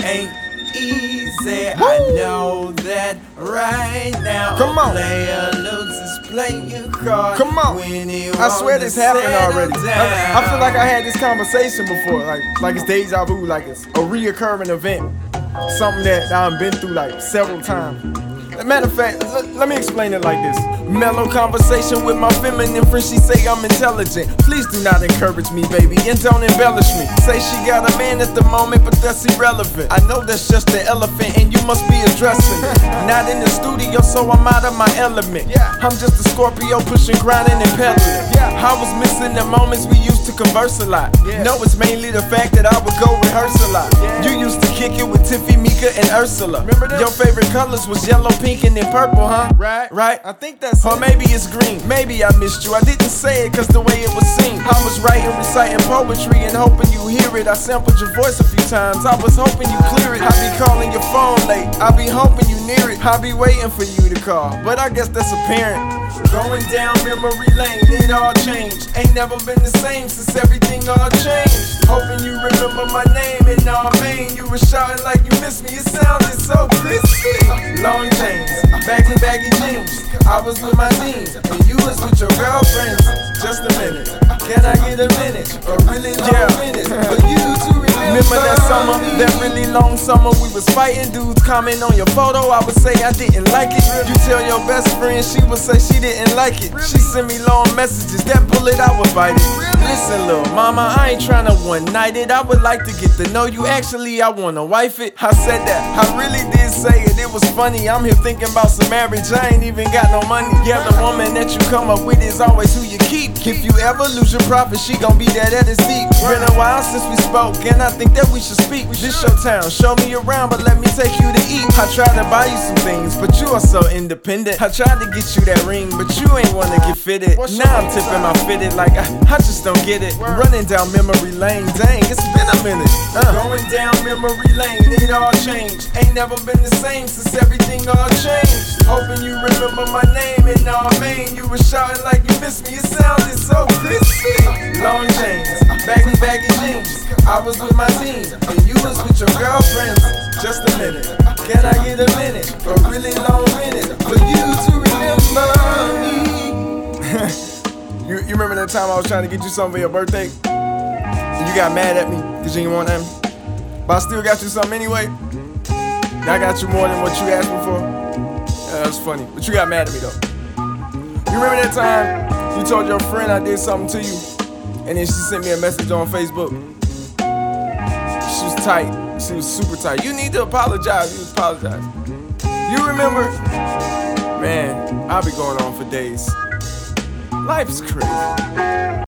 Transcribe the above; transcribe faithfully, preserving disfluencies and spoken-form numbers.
ain't easy. I know that right now. Come on. Player loses, play your card. Come on. When you I swear want this to happened settle already. down. I, I feel like I had this conversation before, like like it's deja vu, like it's a reoccurring event, something that I've been through like several times. Matter of fact, l- let me explain it like this. Mellow conversation with my feminine friend, she say I'm intelligent. Please do not encourage me, baby, and don't embellish me. Say she got a man at the moment, but that's irrelevant. I know that's just the elephant, and you must be addressing it. Not in the studio, so I'm out of my element. I'm just a Scorpio pushing, grinding, and pedaling. I was missing the moments we used to converse a lot. No, it's mainly the fact that I would go rehearse a lot. You used to kick it with Tiffy, Mika, and Ursula. Your favorite colors was yellow, pink, and then purple, huh? Right, right. I think that's Or maybe it's green. Maybe I missed you. I didn't say it cause the way it was seen. I was writing, reciting poetry and hoping you hear it. I sampled your voice a few times. I was hoping you clear it. I be calling your phone late. I be hoping you near it. I be waiting for you to call. But I guess that's apparent. Going down memory lane, it all changed. Ain't never been the same since everything all changed. Hoping you remember my name and all main. You were shouting like you missed me. It sounded so crispy. Long chains, baggy baggy jeans. I was with my team, and you was with your girlfriends. Just a minute, can I get a minute? A really long yeah. minute for you to remember. Remember that summer, that really long summer we was fighting. Dudes comment on your photo, I would say I didn't like it. You tell your best friend, she would say she didn't like it. She sent me long messages, that bullet I would bite it. Listen, little mama, I ain't tryna one night it. I would like to get to know you. Actually, I wanna wife it. I said that, I really did say it. It was funny. I'm here thinking about some marriage. I ain't even got no money. Yeah, the woman that you come up with is always who you keep. If you ever lose your profit, she gon' be that at its deep. Been a while since we spoke, and I think that we should speak. This your town, show me around, but let me take you to eat. I tried to buy you some things, but you are so independent. I tried to get you that ring, but you ain't wanna get fitted. Now I'm tipping my fitted like I, I just don't get it. Running down memory lane, dang, it's been a minute. Uh. Going down memory lane, it all changed. Ain't never been the same since everything all changed. Hoping you remember my name and all main. You were shouting like you missed me, it sounded so crispy. Long chains, baggy baggy jeans. I was with my team, and you was with your girlfriends. Just a minute, can I get a minute? A really long minute for you to remember me. you, you remember that time I was trying to get you something for your birthday? And you got mad at me because you didn't want them? But I still got you something anyway. And I got you more than what you asked me for. Yeah, that's funny, but you got mad at me though. You remember that time you told your friend I did something to you, and then she sent me a message on Facebook? She was tight. She was super tight. You need to apologize. You apologize. You remember? Man, I'll be going on for days. Life is crazy.